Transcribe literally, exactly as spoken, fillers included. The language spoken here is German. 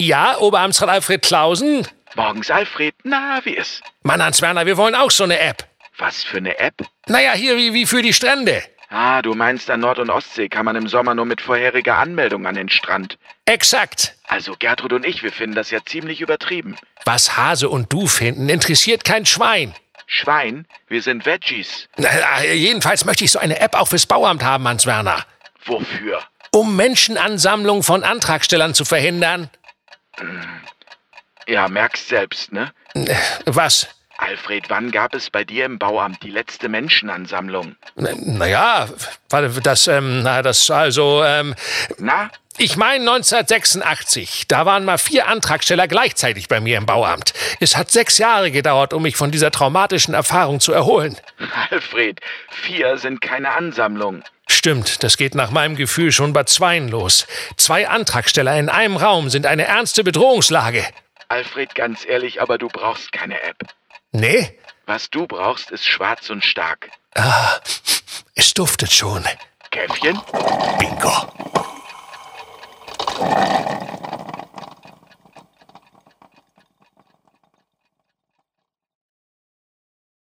Ja, Oberamtsrat Alfred Clausen? Morgens, Alfred. Na, wie ist? Mann, Hans-Werner, wir wollen auch so eine App. Was für eine App? Naja, hier wie, wie für die Strände. Ah, du meinst, an Nord- und Ostsee kann man im Sommer nur mit vorheriger Anmeldung an den Strand. Exakt. Also Gertrud und ich, wir finden das ja ziemlich übertrieben. Was Hase und du finden, interessiert kein Schwein. Schwein? Wir sind Veggies. Na, jedenfalls möchte ich so eine App auch fürs Bauamt haben, Hans-Werner. Wofür? Um Menschenansammlung von Antragstellern zu verhindern. Ja, merkst selbst, ne? Was? Alfred, wann gab es bei dir im Bauamt die letzte Menschenansammlung? Naja, das, ähm, na, das also, ähm... Na? Ich meine neunzehnhundertsechsundachtzig. Da waren mal vier Antragsteller gleichzeitig bei mir im Bauamt. Es hat sechs Jahre gedauert, um mich von dieser traumatischen Erfahrung zu erholen. Alfred, vier sind keine Ansammlung. Stimmt, das geht nach meinem Gefühl schon bei zweien los. Zwei Antragsteller in einem Raum sind eine ernste Bedrohungslage. Alfred, ganz ehrlich, aber du brauchst keine App. Nee? Was du brauchst, ist schwarz und stark. Ah, es duftet schon. Käffchen? Bingo.